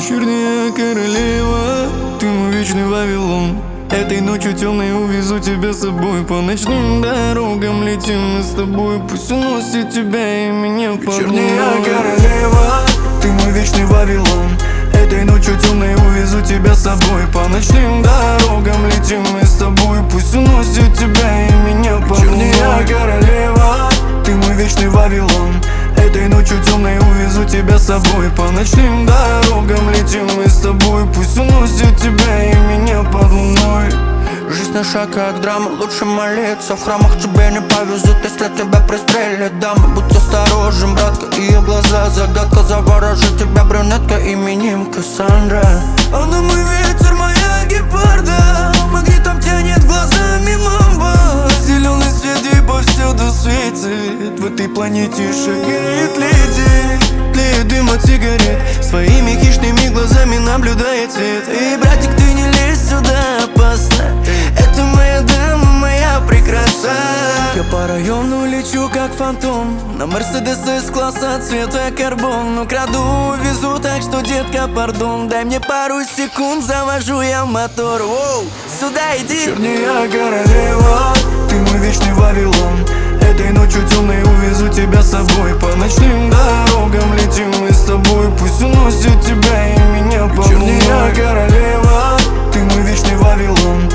Вечерняя королева, ты мой вечный Вавилон. Этой ночью темной увезу тебя с собой. По ночным дорогам летим мы с тобой. Пусть уносит тебя и меня под луной. Вечерняя королева, ты мой вечный Вавилон. Этой ночью темной увезу тебя с собой. По ночным дорогам летим мы с тобой. Пусть уносит тебя и меня под луной. Вечерняя королева, ты мой вечный Вавилон. Этой ночью темной увезу тебя с собой. По ночным дорогам летим мы с тобой. Пусть уносит тебя и меня под луной. Жизнь наша как драма, лучше молиться. В храмах тебе не повезут, если тебя пристрелят. Дама, будь осторожен, братка, ее глаза загадка. Заворожит тебя брюнетка именем Кассандра. Она мой ветер, моя гепарда. Магнитом тянет глазами мамба. Зеленый свет и повсюду светит. В этой планете шагает леди. Тлеет дым от сигарет. Своими хищными глазами наблюдает свет. И, братик, ты не лезь сюда, опасно. Это моя дама, моя прекраса. Я по району лечу как фантом. На Мерседес из класса цвета карбон. Украду, везу, так что, детка, пардон. Дай мне пару секунд, завожу я мотор. Воу, сюда иди. Вечерняя королева, ты мой вечный Вавилон. Этой ночью темной увезу тебя с собой. По ночным дорогам летим мы с тобой. Пусть уносит тебя и меня под луной. Вечерняя королева, ты мой вечный Вавилон.